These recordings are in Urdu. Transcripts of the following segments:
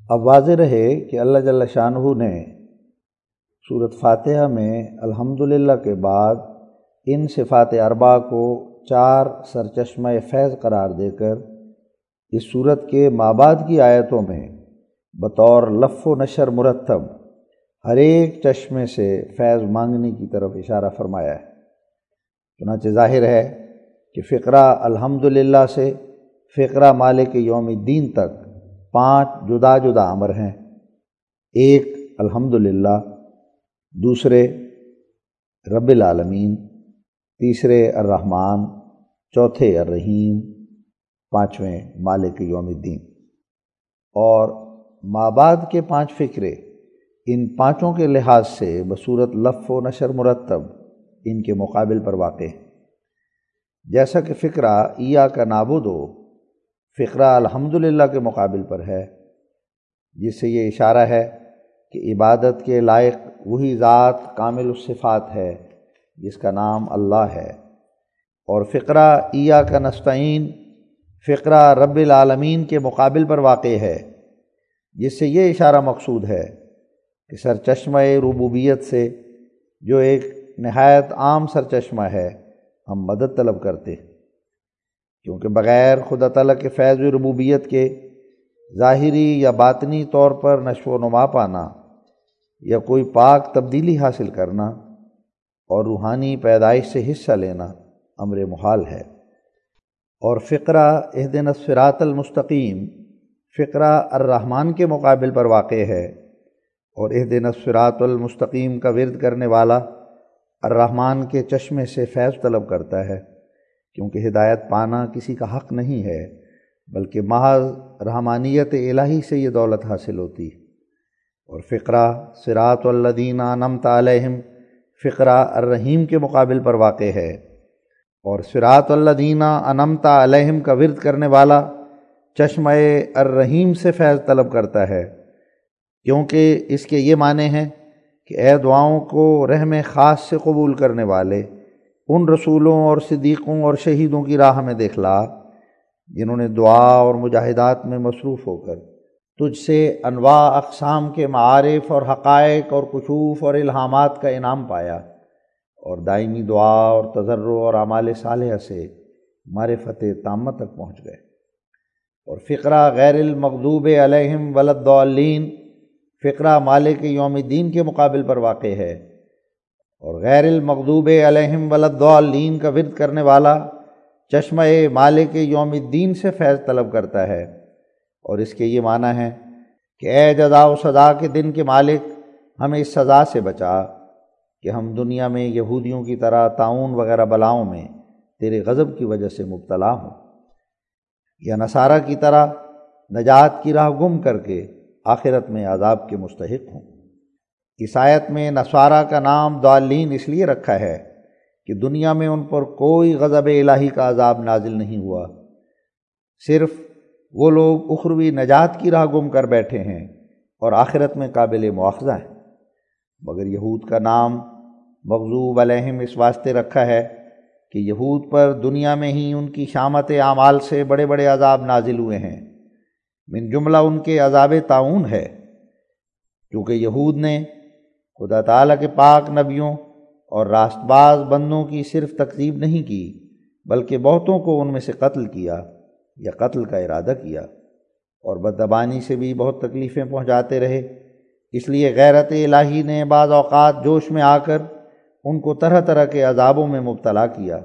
اب واضح رہے کہ اللہ جل شانہ نے سورۃ فاتحہ میں الحمدللہ کے بعد ان صفات اربع کو 4 سرچشمہ فیض قرار دے کر اس سورت کے مابعد کی آیتوں میں بطور لف و نشر مرتب ہر ایک چشمے سے فیض مانگنے کی طرف اشارہ فرمایا ہے۔ چنانچہ ظاہر ہے کہ فقرہ الحمدللہ سے فقرہ مالک یوم الدین تک 5 جدا جدا امر ہیں۔ ایک الحمدللہ، دوسرے رب العالمین، تیسرے الرحمن، چوتھے الرحیم، 5ویں مالک یوم الدین۔ اور مابعد کے 5 فقرے ان 5 کے لحاظ سے بصورت لف و نشر مرتب ان کے مقابل پر واقع ہیں۔ جیسا کہ فقرہ ایاک نعبد فقرہ الحمدللہ کے مقابل پر ہے، جس سے یہ اشارہ ہے کہ عبادت کے لائق وہی ذات کامل الصفات ہے جس کا نام اللہ ہے، اور فقرہ ایاک نستعین فقرہ رب العالمین کے مقابل پر واقع ہے، جس سے یہ اشارہ مقصود ہے کہ سرچشمہ ربوبیت سے جو ایک نہایت عام سرچشمہ ہے ہم مدد طلب کرتے ہیں، کیونکہ بغیر خدا تعالیٰ کے فیض ربوبیت کے ظاہری یا باطنی طور پر نشو و نما پانا یا کوئی پاک تبدیلی حاصل کرنا اور روحانی پیدائش سے حصہ لینا امر محال ہے۔ اور فقرہ اہدنا الصراط المستقیم فقرہ الرحمن کے مقابل پر واقع ہے، اور اہدنا الصراط المستقیم کا ورد کرنے والا الرحمن کے چشمے سے فیض طلب کرتا ہے، کیونکہ ہدایت پانا کسی کا حق نہیں ہے بلکہ محض رحمانیت الہی سے یہ دولت حاصل ہوتی ہے۔ اور فقرہ صراط الذین انعمت علیہم فقرہ الرحیم کے مقابل پر واقع ہے، اور صراط الذین انعمت علیہم کا ورد کرنے والا چشمہ الرحیم سے فیض طلب کرتا ہے، کیونکہ اس کے یہ معنی ہیں کہ اے دعاؤں کو رحم خاص سے قبول کرنے والے ان رسولوں اور صدیقوں اور شہیدوں کی راہ میں دکھلا جنہوں نے دعا اور مجاہدات میں مصروف ہو کر تجھ سے انواع اقسام کے معارف اور حقائق اور کشوف اور الہامات کا انعام پایا، اور دائمی دعا اور تضرع اور اعمال صالحہ سے معرفت تامہ تک پہنچ گئے۔ اور فقرہ غیر المغضوب علیہم ولا الضالین فقرہ مالک یوم الدین کے مقابل پر واقع ہے، اور غیر المغضوب علیہم ولا الضالین کا ورد کرنے والا چشمہ مالک یوم الدین سے فیض طلب کرتا ہے، اور اس کے یہ معنی ہے کہ اے جزا و سزا کے دن کے مالک، ہمیں اس سزا سے بچا کہ ہم دنیا میں یہودیوں کی طرح طاعون وغیرہ بلاؤں میں تیرے غضب کی وجہ سے مبتلا ہوں، یا نصارہ کی طرح نجات کی راہ گم کر کے آخرت میں عذاب کے مستحق ہوں۔ اس آیت میں نصارہ کا نام ضالین اس لیے رکھا ہے کہ دنیا میں ان پر کوئی غضب الہی کا عذاب نازل نہیں ہوا، صرف وہ لوگ اخروی نجات کی راہ گم کر بیٹھے ہیں اور آخرت میں قابل مواخذہ ہیں۔ مگر یہود کا نام مغضوب علیہم اس واسطے رکھا ہے کہ یہود پر دنیا میں ہی ان کی شامت اعمال سے بڑے بڑے عذاب نازل ہوئے ہیں، من جملہ ان کے عذاب طاعون ہے، کیونکہ یہود نے خدا تعالیٰ کے پاک نبیوں اور راست باز بندوں کی صرف تکذیب نہیں کی بلکہ بہتوں کو ان میں سے قتل کیا یا قتل کا ارادہ کیا، اور بدزبانی سے بھی بہت تکلیفیں پہنچاتے رہے۔ اس لیے غیرت الہی نے بعض اوقات جوش میں آ کر ان کو طرح طرح کے عذابوں میں مبتلا کیا۔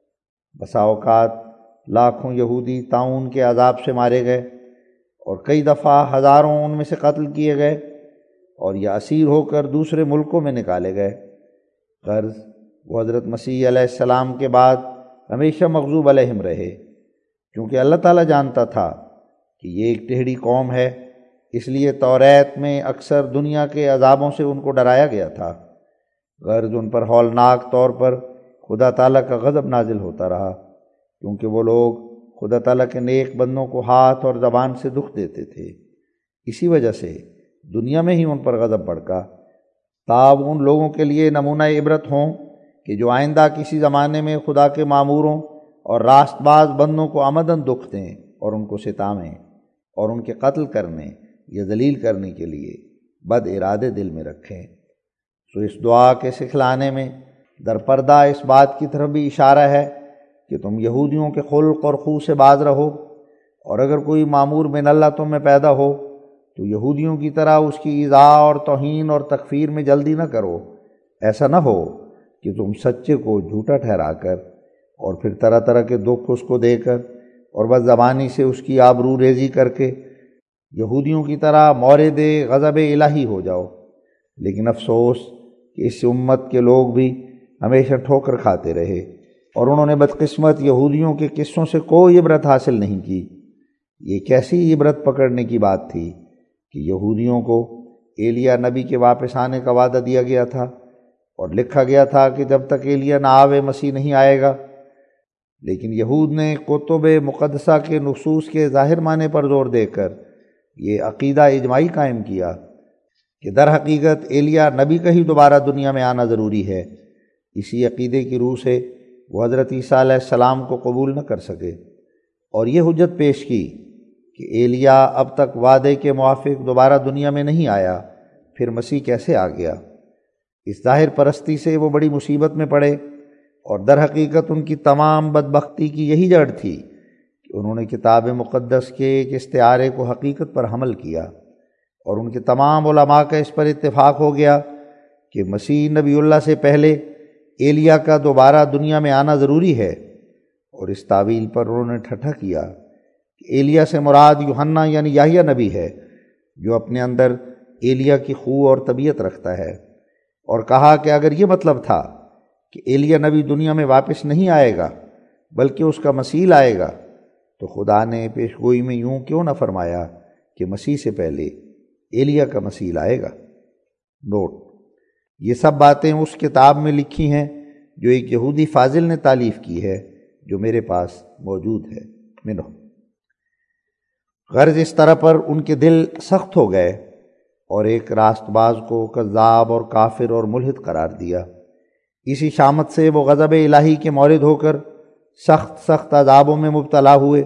بسا اوقات لاکھوں یہودی طاعون کے عذاب سے مارے گئے، اور کئی دفعہ ہزاروں ان میں سے قتل کیے گئے اور یا اسیر ہو کر دوسرے ملکوں میں نکالے گئے۔ غرض وہ حضرت مسیح علیہ السلام کے بعد ہمیشہ مغضوب علیہم رہے، کیونکہ اللہ تعالیٰ جانتا تھا کہ یہ ایک ٹیڑھی قوم ہے، اس لیے توریت میں اکثر دنیا کے عذابوں سے ان کو ڈرایا گیا تھا۔ غرض ان پر ہولناک طور پر خدا تعالیٰ کا غضب نازل ہوتا رہا، کیونکہ وہ لوگ خدا تعالیٰ کے نیک بندوں کو ہاتھ اور زبان سے دکھ دیتے تھے۔ اسی وجہ سے دنیا میں ہی ان پر غضب بھڑکا، تاب ان لوگوں کے لیے نمونہ عبرت ہوں کہ جو آئندہ کسی زمانے میں خدا کے ماموروں اور راست باز بندوں کو عمدن دکھ دیں اور ان کو ستامیں اور ان کے قتل کرنے یا ذلیل کرنے کے لیے بد ارادے دل میں رکھیں۔ تو اس دعا کے سکھلانے میں درپردہ اس بات کی طرف بھی اشارہ ہے کہ تم یہودیوں کے خلق اور خو سے باز رہو، اور اگر کوئی مامور من اللہ تم میں پیدا ہو تو یہودیوں کی طرح اس کی ایذاء اور توہین اور تکفیر میں جلدی نہ کرو۔ ایسا نہ ہو کہ تم سچے کو جھوٹا ٹھہرا کر اور پھر طرح طرح کے دکھ اس کو دے کر اور بد زبانی سے اس کی آبرو ریزی کر کے یہودیوں کی طرح مورد غضب الہی ہو جاؤ۔ لیکن افسوس کہ اس امت کے لوگ بھی ہمیشہ ٹھوکر کھاتے رہے، اور انہوں نے بدقسمت یہودیوں کے قصوں سے کوئی عبرت حاصل نہیں کی۔ یہ کیسی عبرت پکڑنے کی بات تھی کہ یہودیوں کو ایلیا نبی کے واپس آنے کا وعدہ دیا گیا تھا، اور لکھا گیا تھا کہ جب تک ایلیا نہ آوے مسیح نہیں آئے گا۔ لیکن یہود نے کتب مقدسہ کے نصوص کے ظاہر معنی پر زور دے کر یہ عقیدہ اجماعی قائم کیا کہ در حقیقت ایلیا نبی کا ہی دوبارہ دنیا میں آنا ضروری ہے۔ اسی عقیدے کی روح سے وہ حضرت عیسیٰ علیہ السلام کو قبول نہ کر سکے، اور یہ حجت پیش کی کہ ایلیا اب تک وعدے کے موافق دوبارہ دنیا میں نہیں آیا، پھر مسیح کیسے آ گیا؟ اس ظاہر پرستی سے وہ بڑی مصیبت میں پڑے، اور در حقیقت ان کی تمام بدبختی کی یہی جڑ تھی کہ انہوں نے کتاب مقدس کے ایک استعارے کو حقیقت پر حمل کیا، اور ان کے تمام علماء کا اس پر اتفاق ہو گیا کہ مسیح نبی اللہ سے پہلے ایلیا کا دوبارہ دنیا میں آنا ضروری ہے۔ اور اس تعویل پر انہوں نے ٹھٹھا کیا کہ ایلیا سے مراد یوحنا یعنی یحییٰ نبی ہے، جو اپنے اندر ایلیا کی خو اور طبیعت رکھتا ہے، اور کہا کہ اگر یہ مطلب تھا کہ ایلیا نبی دنیا میں واپس نہیں آئے گا بلکہ اس کا مسیح آئے گا، تو خدا نے پیش گوئی میں یوں کیوں نہ فرمایا کہ مسیح سے پہلے ایلیا کا مسیح آئے گا۔ نوٹ: یہ سب باتیں اس کتاب میں لکھی ہیں جو ایک یہودی فاضل نے تالیف کی ہے، جو میرے پاس موجود ہے۔ منو غرض اس طرح پر ان کے دل سخت ہو گئے اور ایک راست باز کو کذاب اور کافر اور ملحد قرار دیا۔ اسی شامت سے وہ غضب الہی کے مورد ہو کر سخت عذابوں میں مبتلا ہوئے۔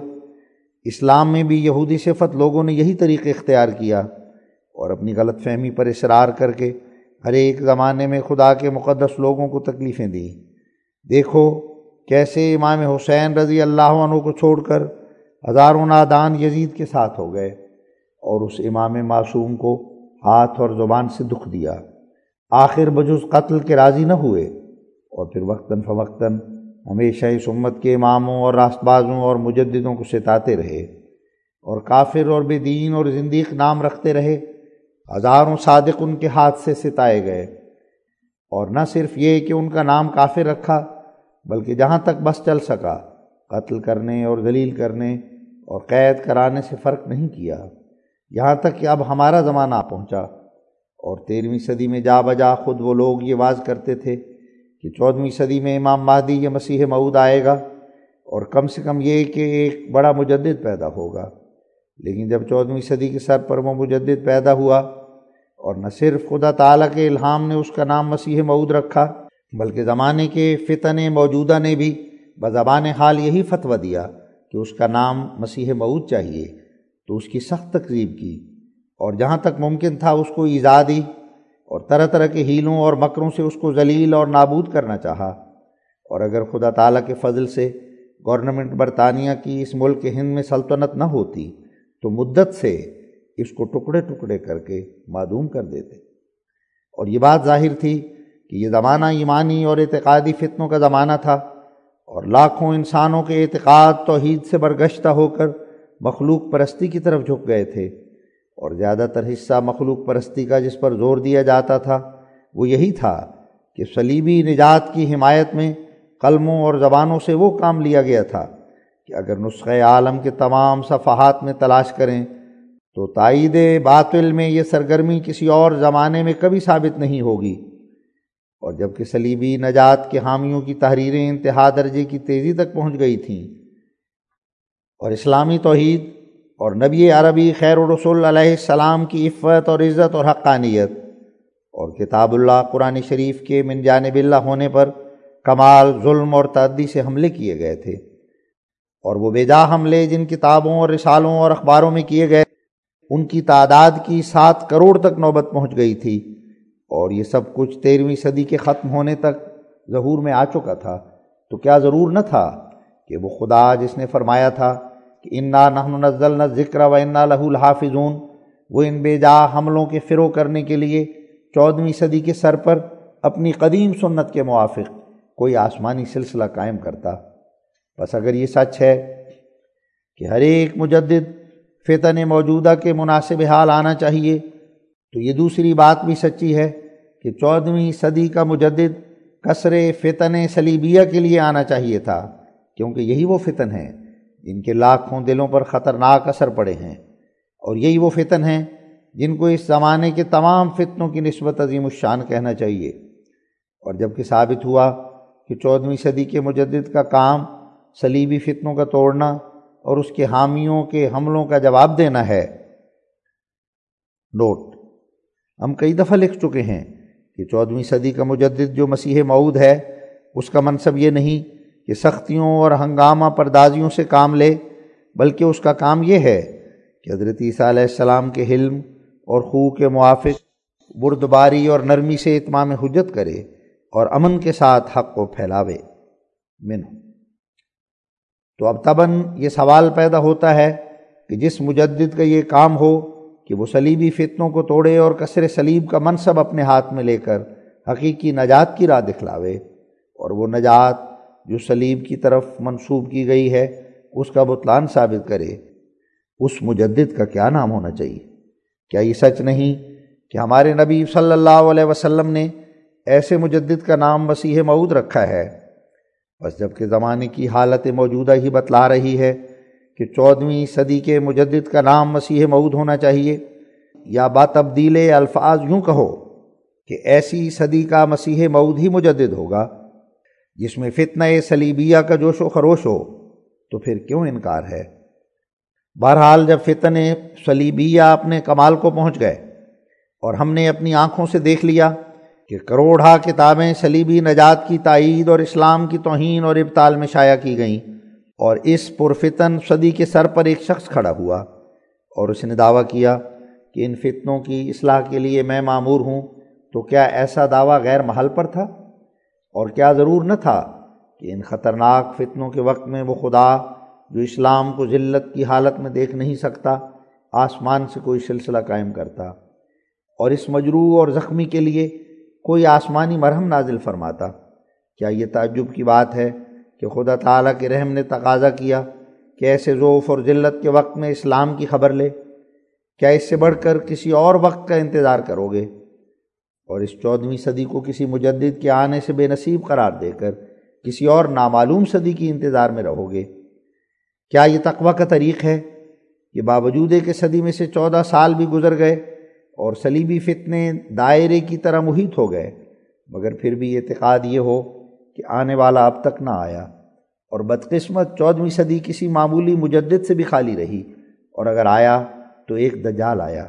اسلام میں بھی یہودی صفت لوگوں نے یہی طریقہ اختیار کیا، اور اپنی غلط فہمی پر اصرار کر کے ہر ایک زمانے میں خدا کے مقدس لوگوں کو تکلیفیں دیں۔ دیکھو کیسے امام حسین رضی اللہ عنہ کو چھوڑ کر ہزاروں نادان یزید کے ساتھ ہو گئے، اور اس امام معصوم کو ہاتھ اور زبان سے دکھ دیا، آخر بجز قتل کے راضی نہ ہوئے، اور پھر وقتاً فوقتاً ہمیشہ اس امت کے اماموں اور راست بازوں اور مجددوں کو ستاتے رہے، اور کافر اور بے دین اور زندیق نام رکھتے رہے۔ ہزاروں صادق ان کے ہاتھ سے ستائے گئے، اور نہ صرف یہ کہ ان کا نام کافر رکھا، بلکہ جہاں تک بس چل سکا قتل کرنے اور ذلیل کرنے اور قید کرانے سے فرق نہیں کیا، یہاں تک کہ اب ہمارا زمانہ پہنچا، اور 13ویں صدی میں جا بجا خود وہ لوگ یہ واز کرتے تھے کہ 14ویں صدی میں امام مہدی یا مسیح موعود آئے گا، اور کم سے کم یہ کہ ایک بڑا مجدد پیدا ہوگا۔ لیکن جب 14ویں صدی کے سر پر وہ مجدد پیدا ہوا، اور نہ صرف خدا تعالیٰ کے الہام نے اس کا نام مسیح موعود رکھا، بلکہ زمانے کے فتن موجودہ نے بھی بزبان حال یہی فتویٰ دیا کہ اس کا نام مسیح موعود چاہیے، تو اس کی سخت تکذیب کی، اور جہاں تک ممکن تھا اس کو ایذا دی، اور طرح طرح کے ہیلوں اور مکروں سے اس کو ذلیل اور نابود کرنا چاہا۔ اور اگر خدا تعالیٰ کے فضل سے گورنمنٹ برطانیہ کی اس ملک ہند میں سلطنت نہ ہوتی تو مدت سے اس کو ٹکڑے ٹکڑے کر کے معدوم کر دیتے۔ اور یہ بات ظاہر تھی کہ یہ زمانہ ایمانی اور اعتقادی فتنوں کا زمانہ تھا، اور لاکھوں انسانوں کے اعتقاد توحید سے برگشتہ ہو کر مخلوق پرستی کی طرف جھک گئے تھے، اور زیادہ تر حصہ مخلوق پرستی کا جس پر زور دیا جاتا تھا وہ یہی تھا کہ صلیبی نجات کی حمایت میں قلموں اور زبانوں سے وہ کام لیا گیا تھا کہ اگر نسخہ عالم کے تمام صفحات میں تلاش کریں تو تائید باطل میں یہ سرگرمی کسی اور زمانے میں کبھی ثابت نہیں ہوگی۔ اور جبکہ صلیبی نجات کے حامیوں کی تحریریں انتہا درجے کی تیزی تک پہنچ گئی تھیں، اور اسلامی توحید اور نبی عربی خیر الرسول علیہ السلام کی عفت اور عزت اور حقانیت اور کتاب اللہ قرآن شریف کے من جانب اللہ ہونے پر کمال ظلم اور تعدی سے حملے کیے گئے تھے، اور وہ بے جا حملے جن کتابوں اور رسالوں اور اخباروں میں کیے گئے ان کی تعداد کی 7 کروڑ تک نوبت پہنچ گئی تھی، اور یہ سب کچھ 13ویں صدی کے ختم ہونے تک ظہور میں آ چکا تھا۔ تو کیا ضرور نہ تھا کہ وہ خدا جس نے فرمایا تھا کہ انا نحن نزلنا الذکر و انا لہ لحافظون، وہ ان بے جا حملوں کے فروغ کرنے کے لیے 14ویں صدی کے سر پر اپنی قدیم سنت کے موافق کوئی آسمانی سلسلہ قائم کرتا۔ بس اگر یہ سچ ہے کہ ہر ایک مجدد فتن موجودہ کے مناسب حال آنا چاہیے، تو یہ دوسری بات بھی سچی ہے کہ 14ویں صدی کا مجدد کسر فتن صلیبیہ کے لیے آنا چاہیے تھا، کیونکہ یہی وہ فتن ہیں جن کے لاکھوں دلوں پر خطرناک اثر پڑے ہیں، اور یہی وہ فتن ہیں جن کو اس زمانے کے تمام فتنوں کی نسبت عظیم الشان کہنا چاہیے۔ اور جب کہ ثابت ہوا کہ 14ویں صدی کے مجدد کا کام صلیبی فتنوں کا توڑنا اور اس کے حامیوں کے حملوں کا جواب دینا ہے۔ نوٹ: ہم کئی دفعہ لکھ چکے ہیں کہ 14ویں صدی کا مجدد جو مسیح موعود ہے، اس کا منصب یہ نہیں کہ سختیوں اور ہنگامہ پردازیوں سے کام لے، بلکہ اس کا کام یہ ہے کہ حضرت عیسیٰ علیہ السلام کے حلم اور خو کے موافق بردباری اور نرمی سے اتمام حجت کرے اور امن کے ساتھ حق کو پھیلاوے۔ تو اب طبعاً یہ سوال پیدا ہوتا ہے کہ جس مجدد کا یہ کام ہو کہ وہ صلیبی فتنوں کو توڑے اور کسر صلیب کا منصب اپنے ہاتھ میں لے کر حقیقی نجات کی راہ دکھلاوے، اور وہ نجات جو صلیب کی طرف منسوب کی گئی ہے اس کا بطلان ثابت کرے، اس مجدد کا کیا نام ہونا چاہیے؟ کیا یہ سچ نہیں کہ ہمارے نبی صلی اللہ علیہ وسلم نے ایسے مجدد کا نام مسیح موعود رکھا ہے؟ بس جب کہ زمانے کی حالت موجودہ ہی بتلا رہی ہے کہ 14ویں صدی کے مجدد کا نام مسیح موعود ہونا چاہیے، یا با تبدیل الفاظ یوں کہو کہ ایسی صدی کا مسیح موعود ہی مجدد ہوگا جس میں فتنہ صلیبیہ کا جوش و خروش ہو، تو پھر کیوں انکار ہے؟ بہرحال جب فتن صلیبیہ اپنے کمال کو پہنچ گئے اور ہم نے اپنی آنکھوں سے دیکھ لیا کہ کروڑہ کتابیں صلیبی نجات کی تائید اور اسلام کی توہین اور ابطال میں شائع کی گئیں، اور اس پرفتن صدی کے سر پر ایک شخص کھڑا ہوا اور اس نے دعویٰ کیا کہ ان فتنوں کی اصلاح کے لیے میں مامور ہوں، تو کیا ایسا دعویٰ غیر محل پر تھا؟ اور کیا ضرور نہ تھا کہ ان خطرناک فتنوں کے وقت میں وہ خدا جو اسلام کو ذلت کی حالت میں دیکھ نہیں سکتا، آسمان سے کوئی سلسلہ قائم کرتا اور اس مجروح اور زخمی کے لیے کوئی آسمانی مرہم نازل فرماتا؟ کیا یہ تعجب کی بات ہے کہ خدا تعالیٰ کے رحم نے تقاضا کیا کہ ایسے ضعف اور ذلت کے وقت میں اسلام کی خبر لے؟ کیا اس سے بڑھ کر کسی اور وقت کا انتظار کرو گے اور اس 14ویں صدی کو کسی مجدد کے آنے سے بے نصیب قرار دے کر کسی اور نامعلوم صدی کی انتظار میں رہو گے؟ کیا یہ تقویٰ کا طریق ہے کہ باوجود کہ صدی میں سے 14 سال بھی گزر گئے اور صلیبی فتنے دائرے کی طرح محیط ہو گئے، مگر پھر بھی اعتقاد یہ ہو کہ آنے والا اب تک نہ آیا، اور بدقسمت 14ویں صدی کسی معمولی مجدد سے بھی خالی رہی، اور اگر آیا تو ایک دجال آیا؟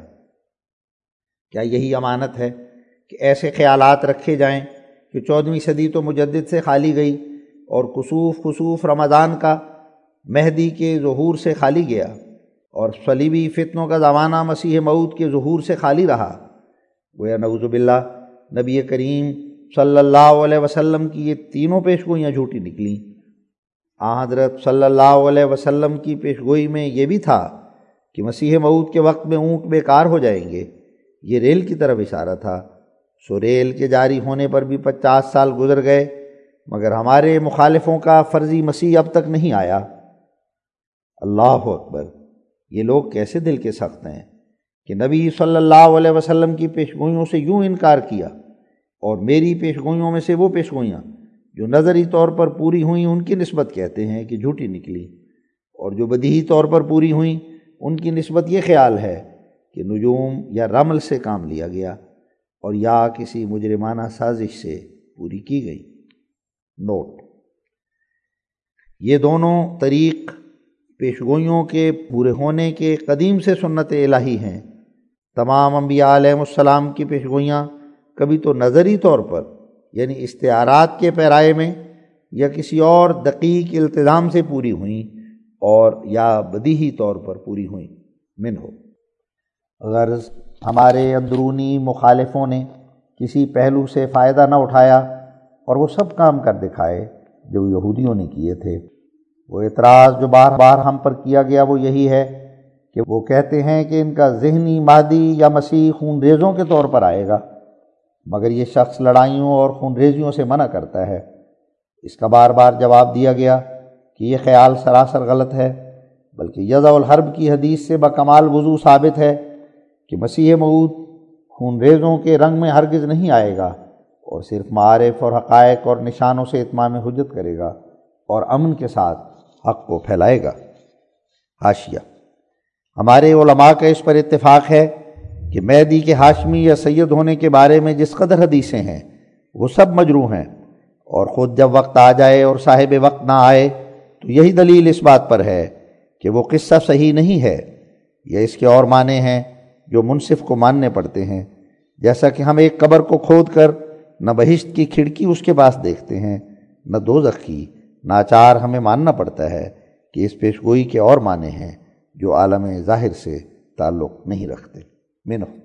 کیا یہی امانت ہے کہ ایسے خیالات رکھے جائیں کہ 14ویں صدی تو مجدد سے خالی گئی اور خسوف رمضان کا مہدی کے ظہور سے خالی گیا، اور صلیبی فتنوں کا زمانہ مسیح موعود کے ظہور سے خالی رہا؟ گویا نعوذ باللہ نبی کریم صلی اللہ علیہ وسلم کی یہ تینوں پیشگوئیاں جھوٹی نکلیں۔ حضرت صلی اللہ علیہ وسلم کی پیشگوئی میں یہ بھی تھا کہ مسیح موعود کے وقت میں اونٹ بیکار ہو جائیں گے، یہ ریل کی طرف اشارہ تھا۔ سو ریل کے جاری ہونے پر بھی 50 سال گزر گئے، مگر ہمارے مخالفوں کا فرضی مسیح اب تک نہیں آیا۔ اللہ اکبر! یہ لوگ کیسے دل کے سخت ہیں کہ نبی صلی اللہ علیہ وسلم کی پیشگوئیوں سے یوں انکار کیا، اور میری پیشگوئیوں میں سے وہ پیشگوئیاں جو نظری طور پر پوری ہوئیں ان کی نسبت کہتے ہیں کہ جھوٹی نکلی، اور جو بدیہی طور پر پوری ہوئیں ان کی نسبت یہ خیال ہے کہ نجوم یا رمل سے کام لیا گیا اور یا کسی مجرمانہ سازش سے پوری کی گئی۔ نوٹ: یہ دونوں طریق پیشگوئیوں کے پورے ہونے کے قدیم سے سنت الہی ہیں۔ تمام انبیاء علیہ السلام کی پیشگوئیاں کبھی تو نظری طور پر یعنی استعارات کے پیرائے میں یا کسی اور دقیق التزام سے پوری ہوئیں، اور یا بدیہی طور پر پوری ہوئیں۔ منہو غرض ہمارے اندرونی مخالفوں نے کسی پہلو سے فائدہ نہ اٹھایا اور وہ سب کام کر دکھائے جو یہودیوں نے کیے تھے۔ وہ اعتراض جو بار بار ہم پر کیا گیا وہ یہی ہے کہ وہ کہتے ہیں کہ ان کا ذہنی مہدی یا مسیح خون ریزوں کے طور پر آئے گا، مگر یہ شخص لڑائیوں اور خون ریزیوں سے منع کرتا ہے۔ اس کا بار بار جواب دیا گیا کہ یہ خیال سراسر غلط ہے، بلکہ یضع الحرب کی حدیث سے بکمال وضوح ثابت ہے کہ مسیح موعود خون ریزوں کے رنگ میں ہرگز نہیں آئے گا، اور صرف معارف اور حقائق اور نشانوں سے اتمام حجت کرے گا اور امن کے ساتھ حق کو پھیلائے گا۔ حاشیہ: ہمارے علماء کا اس پر اتفاق ہے کہ مہدی کے ہاشمی یا سید ہونے کے بارے میں جس قدر حدیثیں ہیں وہ سب مجروح ہیں، اور خود جب وقت آ جائے اور صاحب وقت نہ آئے تو یہی دلیل اس بات پر ہے کہ وہ قصہ صحیح نہیں ہے، یا اس کے اور معنی ہیں جو منصف کو ماننے پڑتے ہیں، جیسا کہ ہم ایک قبر کو کھود کر نہ بہشت کی کھڑکی اس کے پاس دیکھتے ہیں نہ دوزخ کی، ناچار ہمیں ماننا پڑتا ہے کہ اس پیشگوئی کے اور معنی ہیں جو عالم ظاہر سے تعلق نہیں رکھتے۔ منہ